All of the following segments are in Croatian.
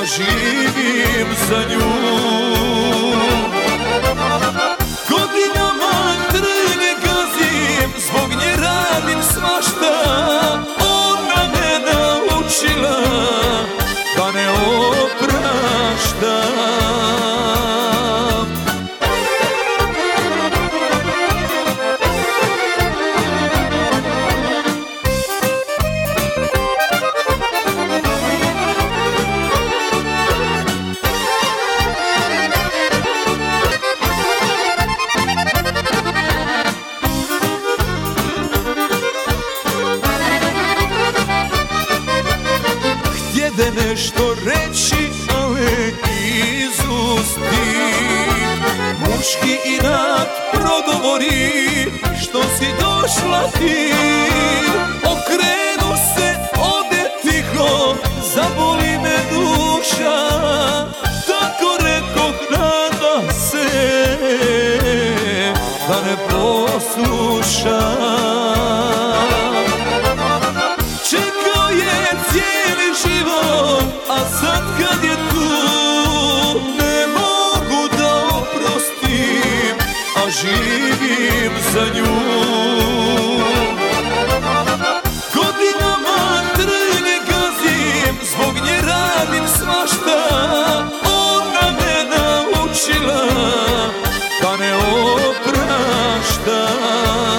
živim za nju. Godinama trnje gazim, zbog nje radim svašta. Ona me naučila da ne opraštam. Htjede nešto reći, ali izusti. Muški inat progovori, što si došla ti. Okrenu se, ode tiho, zaboli me duša. Tako rekoh, nada se da ne poslušam. Čekao je cijeli život, a sad kad je tu ne mogu da oprostim, a živim za nju. Godinama trnje gazim, zbog nje radim svašta. Ona me naučila da ne opraštam.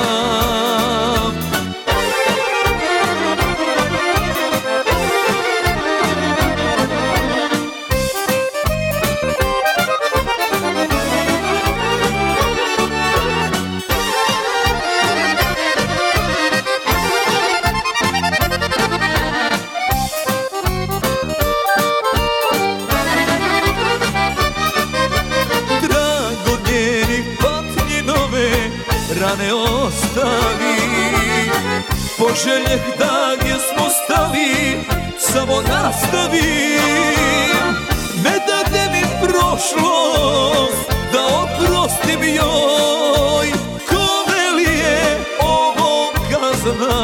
Rane ostavi, poželjeh da gdje smo stali, samo nastavim. Ne dade mi prošlost da oprostim joj, ko veli je ovo kazna,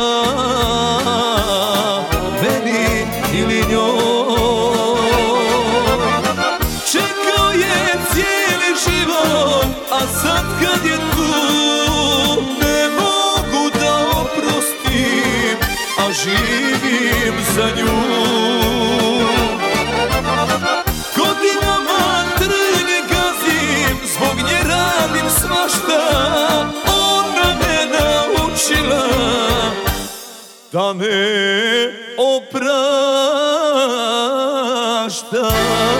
meni ili njoj. Čekao je cijeli život, a sad kad je tu živim za nju. Godinama trnje gazim, zbog nje radim svašta. Ona me naučila da ne opraštam.